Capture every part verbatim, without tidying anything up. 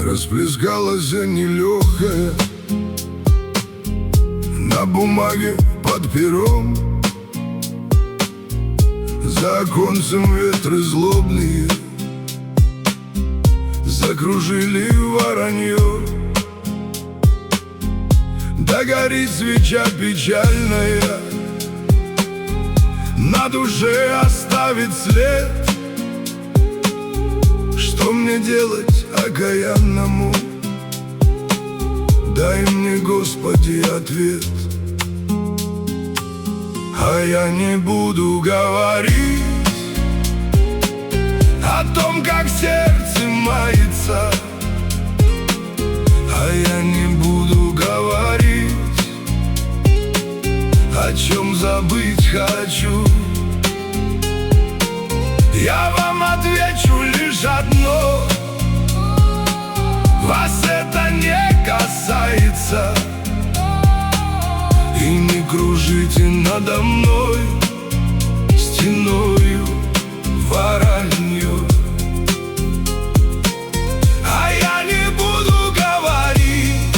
Расплескалась нелегкая на бумаге под пером. За оконцем ветры злобные закружили воронье. Да горит свеча печальная, на душе оставит след. Что мне делать окаянному? Дай мне, Господи, ответ. А я не буду говорить о том, как сердце мается. А я не буду говорить, о чем забыть хочу. Я вам отвечу лишь одно: вас это не касается. И не кружите надо мной стеною воронью. А я не буду говорить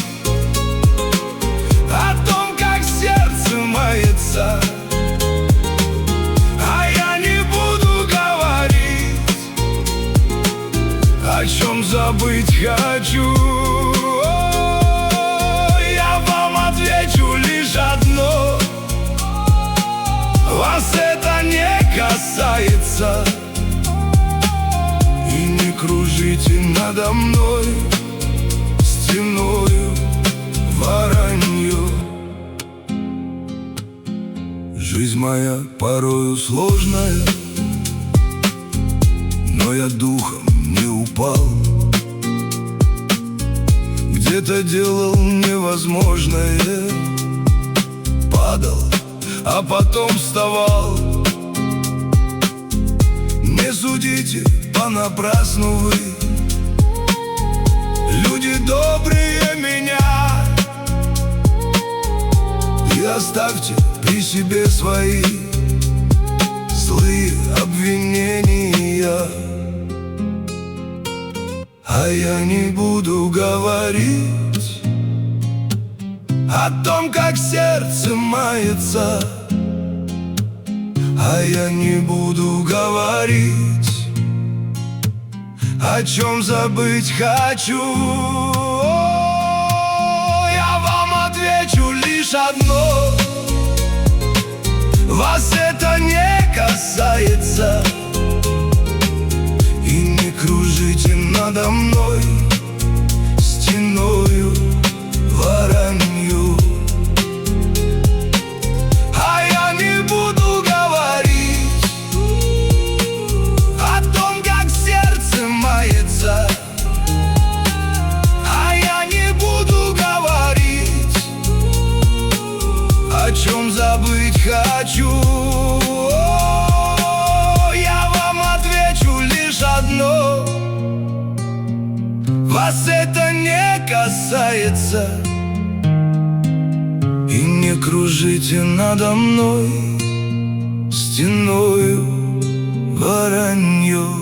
о том, как сердце мается. А я не буду говорить, о чем забыть хочу. Я вам отвечу лишь одно: вас это не касается. И не кружите надо мной стеною воронью. Жизнь моя порою сложная, но я духом не упал. Где-то делал невозможное, падал, а потом вставал. Не судите понапрасну вы, люди добрые меня, и оставьте при себе свои злые обвинения. А я не буду говорить о том, как сердце мается. А я не буду говорить, о чем забыть хочу. Я вам отвечу лишь одно: вас это не касается. И не кружите надо мной стеною воронью. А я не буду говорить о том, как сердце мается. А я не буду говорить, о чем забыть хочу. Я вам отвечу лишь одно: вас это не касается. И не кружите надо мной стеною воронью.